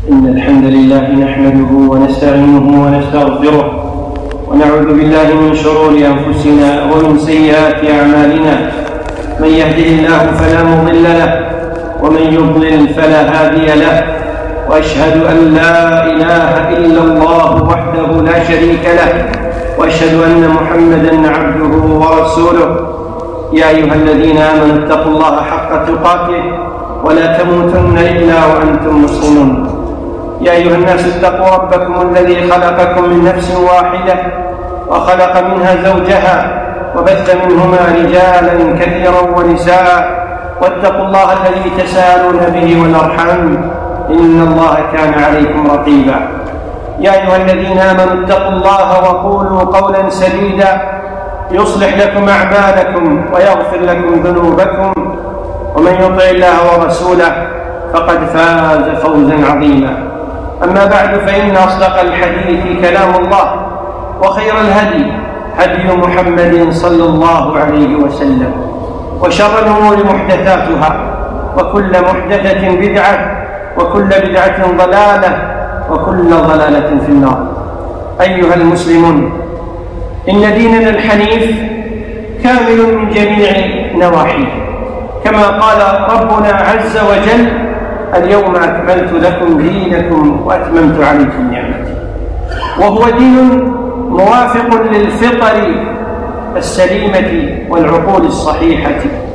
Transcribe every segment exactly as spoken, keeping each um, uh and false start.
إن الحمد لله نحمده ونستعينه ونستغفره ونعوذ بالله من شرور أنفسنا ومن سيئات أعمالنا. من يهده الله فلا مضل له ومن يضلل فلا هادي له، وأشهد أن لا إله إلا الله وحده لا شريك له، وأشهد أن محمدًا عبده ورسوله. يا أيها الذين آمنوا اتقوا الله حق تقاته ولا تموتن إلا وأنتم مسلمون. يا أيها الناس اتقوا ربكم الذي خلقكم من نفس واحدة وخلق منها زوجها وبث منهما رجالا كثيرا ونساء، واتقوا الله الذي تساءلون به والأرحام إن الله كان عليكم رقيبا. يا أيها الذين آمنوا اتقوا الله وقولوا قولا سديدا يصلح لكم أعمالكم ويغفر لكم ذنوبكم، ومن يطع الله ورسوله فقد فاز فوزا عظيما. أما بعد، فإن أصدق الحديث كلام الله، وخير الهدي هدي محمد صلى الله عليه وسلم، وشر الأمور محدثاتها، وكل محدثة بدعة، وكل بدعة ضلالة، وكل ضلالة في النار. أيها المسلمون، إن ديننا الحنيف كامل من جميع نواحيه، كما قال ربنا عز وجل: اليوم أكملت لكم دينكم وأتممت عليكم نعمتي. وهو دين موافق للفطر السليمة والعقول الصحيحة،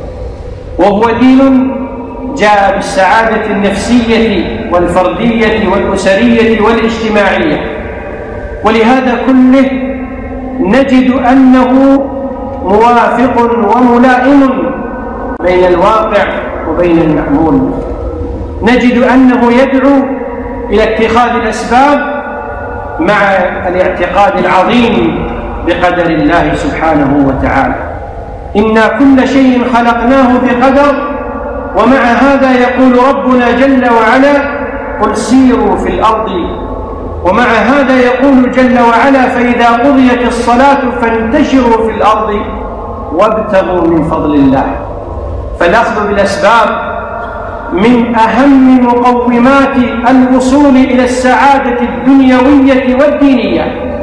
وهو دين جاء بالسعادة النفسية والفردية والأسرية والاجتماعية. ولهذا كله نجد أنه موافق وملائم بين الواقع وبين المأمول. نجد أنه يدعو إلى اتخاذ الأسباب مع الاعتقاد العظيم بقدر الله سبحانه وتعالى. إنا كل شيء خلقناه بقدر، ومع هذا يقول ربنا جل وعلا: قل سيروا في الأرض. ومع هذا يقول جل وعلا: فإذا قضيت الصلاة فانتشروا في الأرض وابتغوا من فضل الله. فالأخذ بالأسباب من أهم مقومات الوصول إلى السعادة الدنيوية والدينية.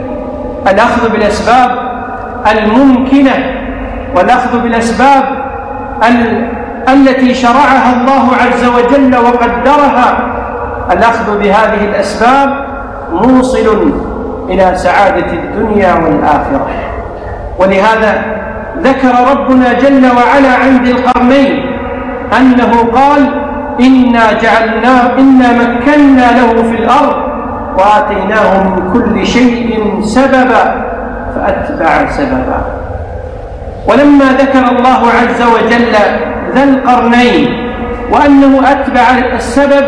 الأخذ بالأسباب الممكنة، والأخذ بالأسباب ال... التي شرعها الله عز وجل وقدرها. الأخذ بهذه الأسباب موصل إلى سعادة الدنيا والآخرة. ولهذا ذكر ربنا جل وعلا عن ذي القرنين أنه قال: إنا جعلنا إنا مكنا له في الأرض وآتيناه من كل شيء سببا فأتبع سببا. ولما ذكر الله عز وجل ذا القرنين وأنه أتبع السبب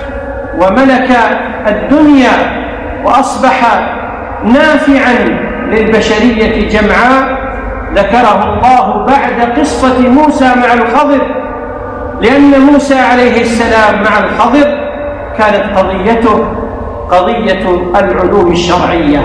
وملك الدنيا وأصبح نافعا للبشرية جمعاء، ذكره الله بعد قصة موسى مع الخضر، لأن موسى عليه السلام مع الخضر كانت قضيته قضية العلوم الشرعية،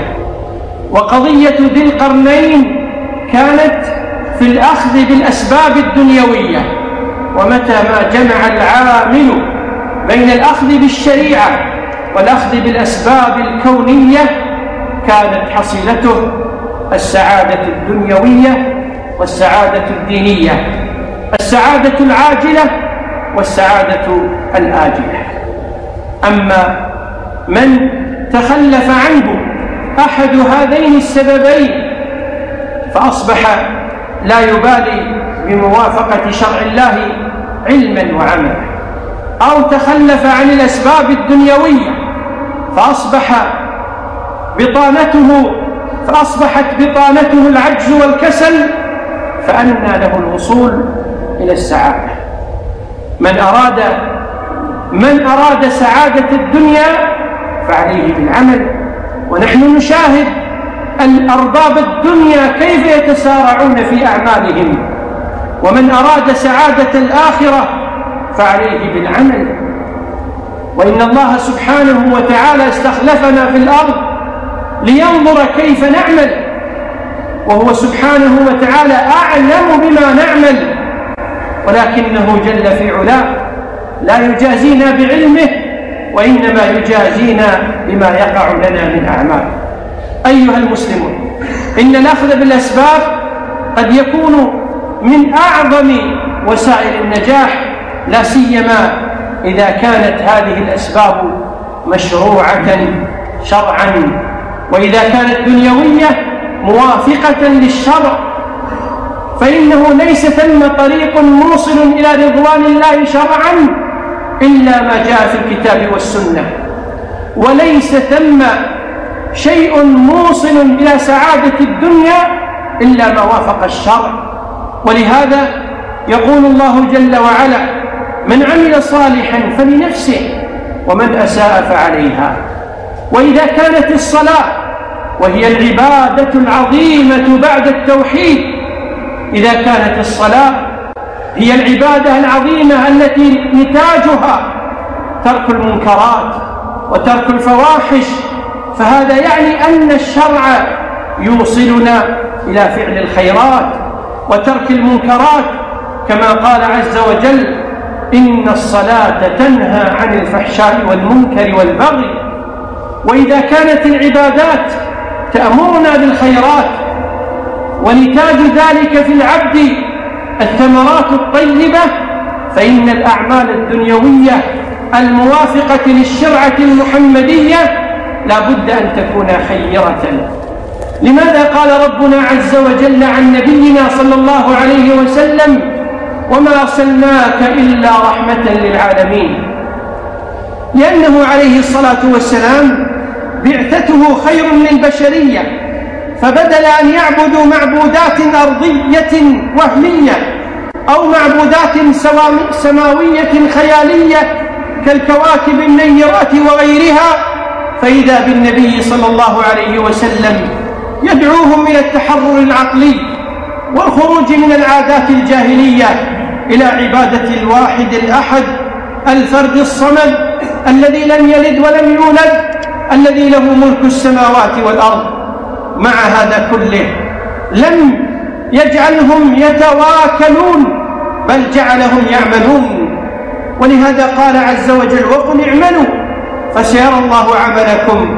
وقضية ذي القرنين كانت في الأخذ بالأسباب الدنيوية. ومتى ما جمع العامل بين الأخذ بالشريعة والأخذ بالأسباب الكونية كانت حصيلته السعادة الدنيوية والسعادة الدينية، السعادة العاجلة والسعادة الآجلة. أما من تخلف عنه أحد هذين السببين فأصبح لا يبالي بموافقة شرع الله علما وعملا، أو تخلف عن الأسباب الدنيوية فأصبح بطانته فأصبحت بطانته العجز والكسل، فأنى له الوصول إلى السعادة. من أراد من أراد سعادة الدنيا فعليه بالعمل. ونحن نشاهد الأرباب الدنيا كيف يتسارعون في أعمالهم. ومن أراد سعادة الآخرة فعليه بالعمل. وإن الله سبحانه وتعالى استخلفنا في الأرض لينظر كيف نعمل، وهو سبحانه وتعالى أعلم بما نعمل، ولكنه جل في علاه لا يجازينا بعلمه وإنما يجازينا بما يقع لنا من أعمال. أيها المسلمون، إن الأخذ بالأسباب قد يكون من أعظم وسائل النجاح، لا سيما إذا كانت هذه الأسباب مشروعة شرعا، وإذا كانت دنيوية موافقة للشرع، فإنه ليس ثم طريق موصل إلى رضوان الله شرعا إلا ما جاء في الكتاب والسنة، وليس ثم شيء موصل إلى سعادة الدنيا إلا ما وافق الشرع. ولهذا يقول الله جل وعلا: من عمل صالحا فلنفسه ومن أساء فعليها. وإذا كانت الصلاة، وهي العبادة العظيمة بعد التوحيد، إذا كانت الصلاة هي العبادة العظيمة التي نتاجها ترك المنكرات وترك الفواحش، فهذا يعني أن الشرع يوصلنا إلى فعل الخيرات وترك المنكرات، كما قال عز وجل: إن الصلاة تنهى عن الفحشاء والمنكر والبغي. وإذا كانت العبادات تأمرنا بالخيرات ونتاج ذلك في العبد الثمرات الطيبة، فإن الأعمال الدنيوية الموافقة للشرعة المحمدية لا بد أن تكون خيرة. لماذا قال ربنا عز وجل عن نبينا صلى الله عليه وسلم: وما أرسلناك إلا رحمة للعالمين؟ لأنه عليه الصلاة والسلام بعثته خير للبشرية، فبدل أن يعبدوا معبودات أرضية وهمية أو معبودات سماوية خيالية كالكواكب النيرات وغيرها، فإذا بالنبي صلى الله عليه وسلم يدعوهم إلى التحرر العقلي والخروج من العادات الجاهلية إلى عبادة الواحد الأحد الفرد الصمد الذي لم يلد ولم يولد، الذي له ملك السماوات والأرض. مع هذا كله لم يجعلهم يتواكلون، بل جعلهم يعملون. ولهذا قال عز وجل: وقل اعملوا فسيرى الله عملكم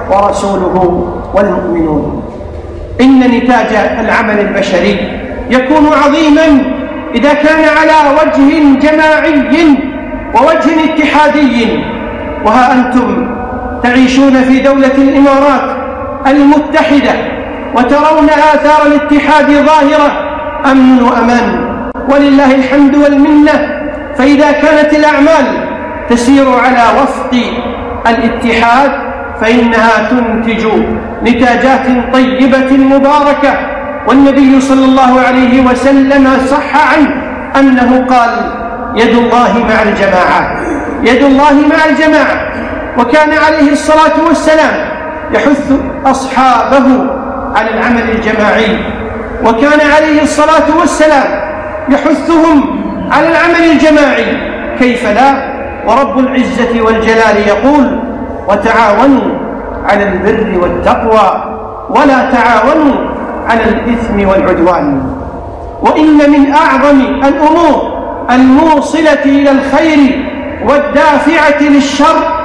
ورسوله والمؤمنون. إن نتاج العمل البشري يكون عظيما إذا كان على وجه جماعي ووجه اتحادي. وها أنتم تعيشون في دولة الإمارات المتحدة وترون آثار الاتحاد ظاهرة، أمن وأمان، ولله الحمد والمنة. فإذا كانت الأعمال تسير على وفق الاتحاد فإنها تنتج نتاجات طيبة مباركة. والنبي صلى الله عليه وسلم صح عنه أنه قال: يد الله مع الجماعة، يد الله مع الجماعة. وكان عليه الصلاة والسلام يحث أصحابه على العمل الجماعي، وكان عليه الصلاة والسلام يحثهم على العمل الجماعي، كيف لا؟ ورب العزة والجلال يقول: وتعاونوا على البر والتقوى ولا تعاونوا على الإثم والعدوان. وإن من أعظم الأمور الموصلة إلى الخير والدافعة للشر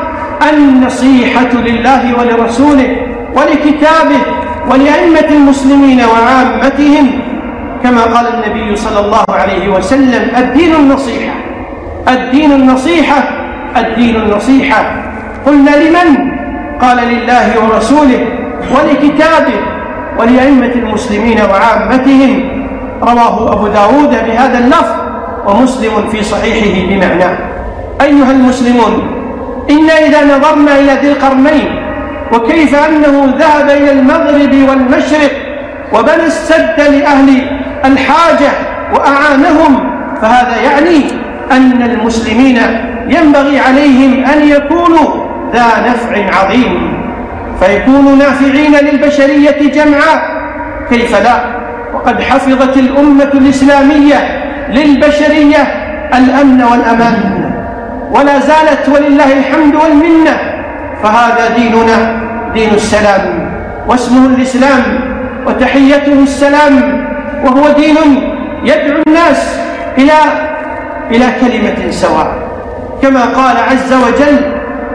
النصيحة لله ولرسوله ولكتابه ولأئمة المسلمين وعامتهم، كما قال النبي صلى الله عليه وسلم: الدين النصيحة، الدين النصيحة، الدين النصيحة. قلنا: لمن؟ قال: لله ورسوله ولكتابه ولأئمة المسلمين وعامتهم. رواه أبو داود بهذا اللفظ، ومسلم في صحيحه بمعناه. أيها المسلمون، إن إذا نظرنا إلى ذي القرنين وكيف أنه ذهب إلى المغرب والمشرق وبنى السد لأهل الحاجة وأعانهم، فهذا يعني أن المسلمين ينبغي عليهم أن يكونوا ذا نفع عظيم، فيكونوا نافعين للبشرية جمعاء. كيف لا؟ وقد حفظت الأمة الإسلامية للبشرية الأمن والأمان، ولا زالت ولله الحمد والمنة. فهذا ديننا دين السلام، واسمه الإسلام، وتحيته السلام، وهو دين يدعو الناس إلى إلى كلمة سواء، كما قال عز وجل: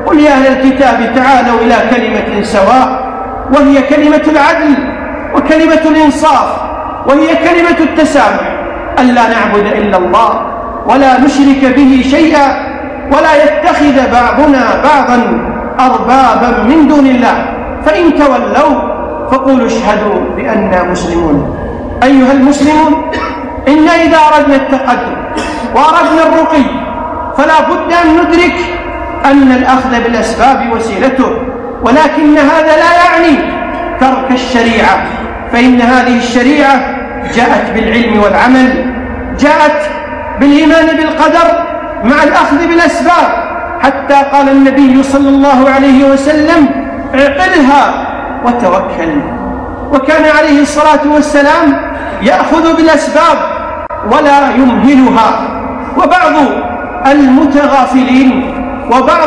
قل يا أهل الكتاب تعالوا إلى كلمة سواء، وهي كلمة العدل وكلمة الإنصاف وهي كلمة التسامح، ألا نعبد إلا الله ولا نشرك به شيئا ولا يتخذ بعضنا بعضا أربابا من دون الله، فإن تولوا فقولوا اشهدوا بأننا مسلمون. أيها المسلمون، إن إذا أردنا التقدم وأردنا الرقي فلا بد أن ندرك أن الأخذ بالأسباب وسيلته، ولكن هذا لا يعني ترك الشريعة، فإن هذه الشريعة جاءت بالعلم والعمل، جاءت بالإيمان بالقدر مع الأخذ بالأسباب، حتى قال النبي صلى الله عليه وسلم اعقلها وتوكل. وكان عليه الصلاة والسلام يأخذ بالأسباب ولا يمهلها. وبعض المتغافلين وبعض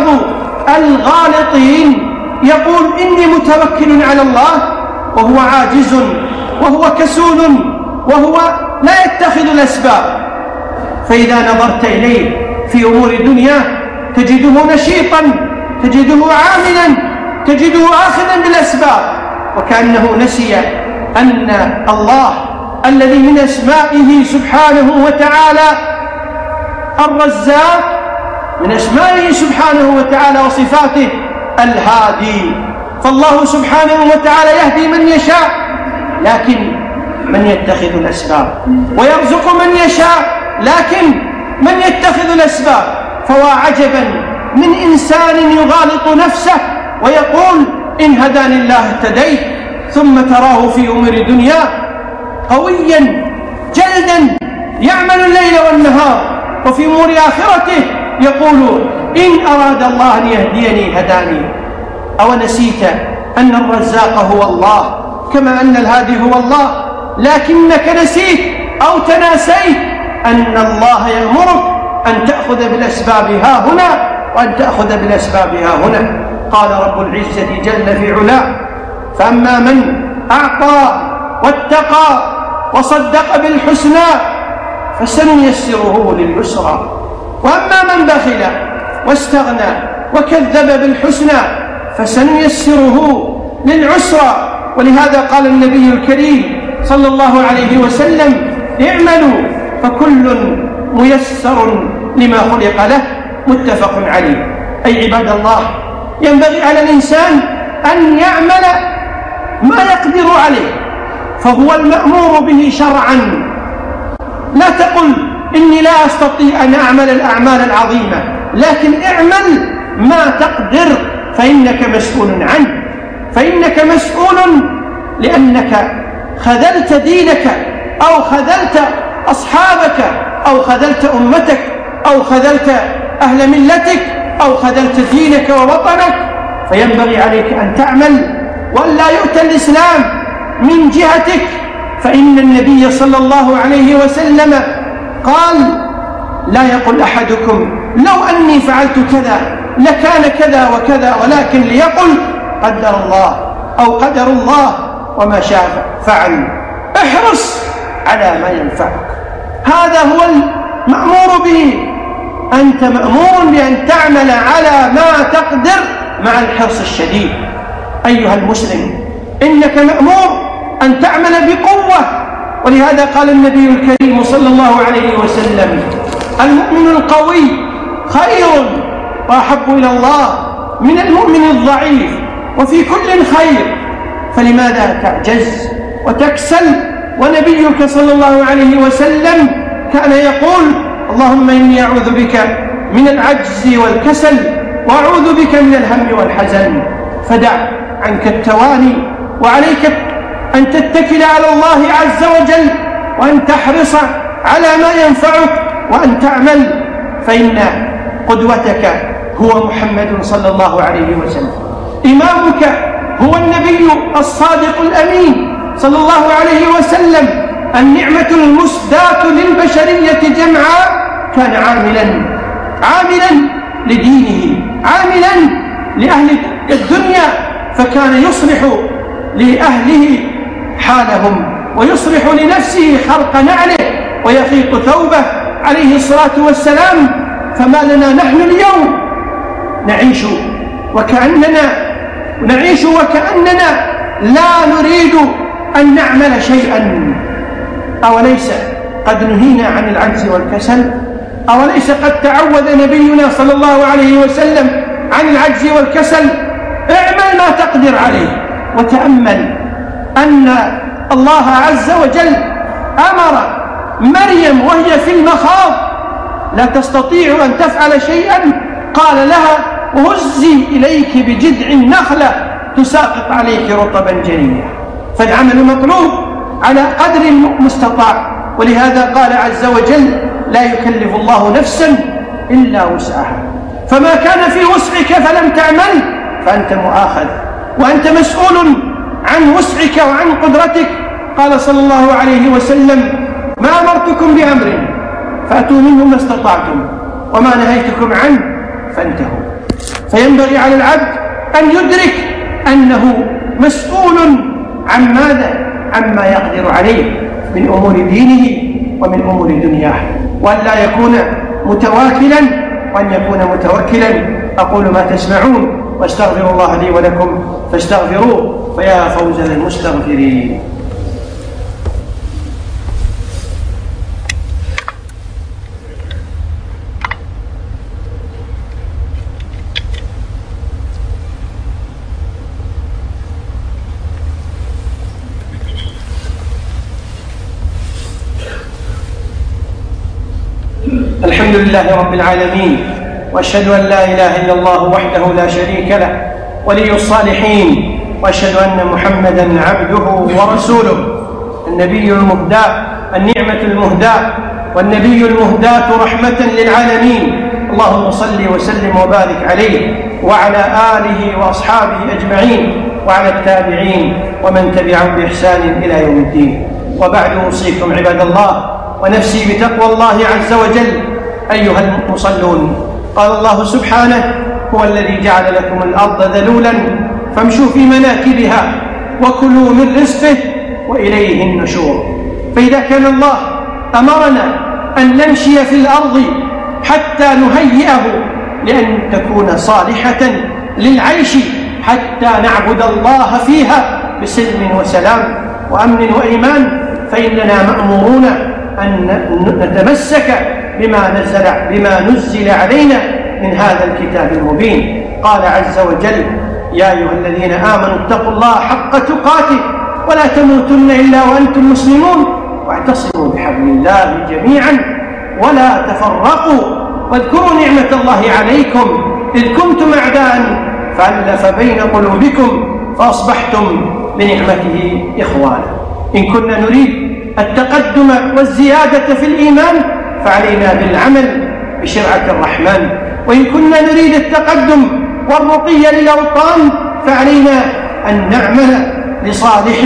الغالطين يقول إني متوكل على الله وهو عاجز وهو كسول وهو لا يتخذ الأسباب، فإذا نظرت إليه في أمور دنياه تجده نشيطا، تجده عاملا، تجده آخذا بالأسباب، وكأنه نسي أن الله الذي من أسمائه سبحانه وتعالى الرزاق، من أسمائه سبحانه وتعالى وصفاته الهادي، فالله سبحانه وتعالى يهدي من يشاء، لكن من يتخذ الأسباب، ويرزق من يشاء، لكن من يتخذ الأسباب. فوا عجبا من إنسان يغالط نفسه ويقول إن هداني الله اهتديت، ثم تراه في أمور دنياه قويا جلدا يعمل الليل والنهار، وفي أمور آخرته يقول إن أراد الله أن يهديني هداني. أو نسيت أن الرزاق هو الله كما أن الهادي هو الله، لكنك نسيت أو تناسيت أن الله يأمرك أن تأخذ بالأسباب ها هنا وأن تأخذ بالأسباب ها هنا. قال رب العزة جل في علاه فأما من أعطى واتقى وصدق بالحسنى فسنيسره لليسرى، وأما من بخل واستغنى وكذب بالحسنى فسنيسره للعسرى. ولهذا قال النبي الكريم صلى الله عليه وسلم اعملوا فكل ميسر لما خلق له، متفق عليه. أي عباد الله، ينبغي على الإنسان أن يعمل ما يقدر عليه، فهو المأمور به شرعا. لا تقل إني لا أستطيع أن أعمل الأعمال العظيمة، لكن اعمل ما تقدر، فإنك مسؤول عنه، فإنك مسؤول لأنك خذلت دينك أو خذلت أصحابك أو خذلت أمتك أو خذلت أهل ملتك أو خذلت دينك ووطنك، فينبغي عليك أن تعمل وأن لا يؤتى الإسلام من جهتك. فإن النبي صلى الله عليه وسلم قال لا يقل أحدكم لو أني فعلت كذا لكان كذا وكذا، ولكن ليقل قدر الله أو قدر الله وما شاء فعل. احرص على ما ينفعك، هذا هو المأمور به. أنت مأمور بأن تعمل على ما تقدر مع الحرص الشديد. أيها المسلم، إنك مأمور أن تعمل بقوة، ولهذا قال النبي الكريم صلى الله عليه وسلم المؤمن القوي خير وأحب إلى الله من المؤمن الضعيف، وفي كل خير، فلماذا تعجز وتكسل؟ ونبيك صلى الله عليه وسلم كان يقول اللهم إني أعوذ بك من العجز والكسل وأعوذ بك من الهم والحزن. فدع عنك التواني، وعليك أن تتكل على الله عز وجل، وأن تحرص على ما ينفعك، وأن تعمل، فإن قدوتك هو محمد صلى الله عليه وسلم، إمامك هو النبي الصادق الأمين صلى الله عليه وسلم، النعمة المسداة للبشرية جمعاء، كان عاملا عاملا لدينه، عاملا لأهل الدنيا، فكان يصلح لأهله حالهم ويصلح لنفسه خلق نعله ويخيط ثوبه عليه الصلاة والسلام. فما لنا نحن اليوم نعيش وكأننا نعيش وكأننا لا نريد أن نعمل شيئا. أوليس قد نهينا عن العجز والكسل؟ أوليس قد تعوذ نبينا صلى الله عليه وسلم عن العجز والكسل؟ اعمل ما تقدر عليه. وتأمل أن الله عز وجل أمر مريم وهي في المخاض لا تستطيع أن تفعل شيئا، قال لها وهزي إليك بجذع النخلة تساقط عليك رطبا جنيا. فالعمل مطلوب على قدر المستطاع، ولهذا قال عز وجل لا يكلف الله نفسا إلا وسعها، فما كان في وسعك فلم تعمل فأنت مؤاخذ وأنت مسؤول عن وسعك وعن قدرتك. قال صلى الله عليه وسلم ما أمرتكم بأمر فأتوا منه ما استطعتم وما نهيتكم عنه فانتهوا. فينبغي على العبد أن يدرك أنه مسؤول عن ماذا؟ عما يقدر عليه من أمور دينه ومن أمور دنياه، وأن لا يكون متواكلا وأن يكون متوكلا. أقول ما تسمعون واستغفر الله لي ولكم فاستغفروه فيا فوز المستغفرين. الحمد لله رب العالمين، وأشهد أن لا إله إلا الله وحده لا شريك له ولي الصالحين، وأشهد أن محمدًا عبده ورسوله النبي المهدى النعمة المهدى والنبي المهداة رحمة للعالمين. اللهم صل وسلم وبارك عليه وعلى آله وأصحابه أجمعين وعلى التابعين ومن تبعهم بإحسان إلى يوم الدين. وبعد أوصيكم عباد الله ونفسي بتقوى الله عز وجل أيها المصلون. قال الله سبحانه هو الذي جعل لكم الأرض ذلولا فامشوا في مناكبها وكلوا من رزقه وإليه النشور. فإذا كان الله أمرنا أن نمشي في الأرض حتى نهيئه لأن تكون صالحة للعيش حتى نعبد الله فيها بسلم وسلام وأمن وإيمان، فإننا مأمورون أن نتمسك بما نزل, بما نزل علينا من هذا الكتاب المبين. قال عز وجل يا أيها الذين آمنوا اتقوا الله حق تقاته ولا تموتن إلا وأنتم مسلمون واعتصموا بحبل الله جميعا ولا تفرقوا واذكروا نعمة الله عليكم إذ كنتم أعداء فألف بين قلوبكم فأصبحتم بنعمته إخوانا. إن كنا نريد التقدم والزيادة في الإيمان فعلينا بالعمل بشرعة الرحمن، وإن كنا نريد التقدم والرقي للأوطان فعلينا أن نعمل لصالح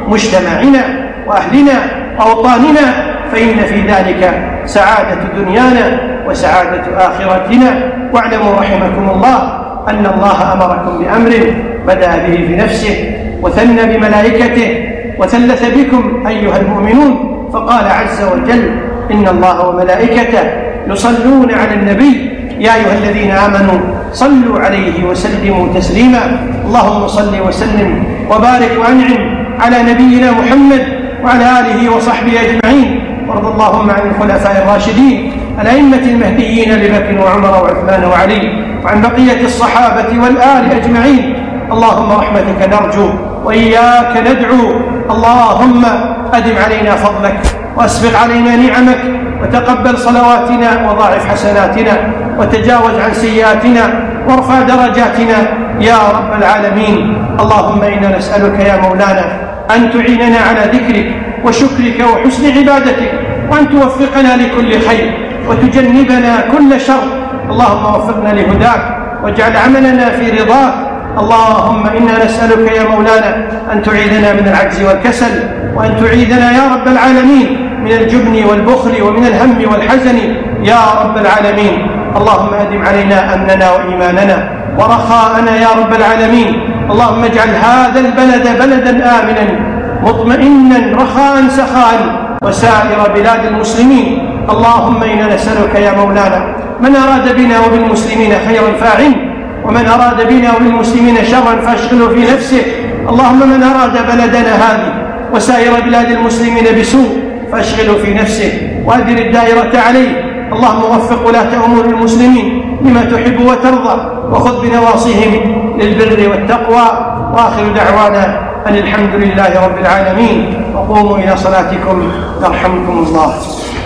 مجتمعنا وأهلنا وأوطاننا، فإن في ذلك سعادة دنيانا وسعادة آخرتنا. واعلموا رحمكم الله أن الله أمركم بأمر بدأ به بنفسه وثنى بملائكته وثلث بكم أيها المؤمنون، فقال عز وجل إن الله وملائكته يصلون على النبي يا أيها الذين آمنوا صلوا عليه وسلموا تسليما. اللهم صل وسلم وبارك وأنعم على نبينا محمد وعلى آله وصحبه أجمعين، وارض اللهم عن الخلفاء الراشدين الأئمة المهديين أبي بكر وعمر وعثمان وعلي وعن بقية الصحابة والآل أجمعين. اللهم رحمتك نرجو وإياك ندعو. اللهم أدم علينا فضلك وأسبغ علينا نعمك وتقبل صلواتنا وضاعف حسناتنا وتجاوز عن سيئاتنا وارفع درجاتنا يا رب العالمين. اللهم إنا نسألك يا مولانا أن تعيننا على ذكرك وشكرك وحسن عبادتك، وأن توفقنا لكل خير وتجنبنا كل شر. اللهم وفقنا لهداك واجعل عملنا في رضاك. اللهم إنا نسألك يا مولانا أن تعيذنا من العجز والكسل، وأن تعيذنا يا رب العالمين من الجبن والبخل ومن الهم والحزن يا رب العالمين. اللهم أدم علينا أمننا وإيماننا ورخاءنا يا رب العالمين. اللهم اجعل هذا البلد بلدا آمنا مطمئنا رخاء سخاء وسائر بلاد المسلمين. اللهم إنا نسألك يا مولانا من أراد بنا وبالمسلمين خيرا فاعن، ومن أراد بنا وبالمسلمين شرا فاشغله في نفسه. اللهم من أراد بلدنا هذه وسائر بلاد المسلمين بسوء فاشغله في نفسه وأدر الدائرة عليه. اللهم وفق ولاة أمور المسلمين لما تحب وترضى، وخذ بنواصيهم للبر والتقوى. وآخر دعوانا أن الحمد لله رب العالمين، وقوموا إلى صلاتكم يرحمكم الله.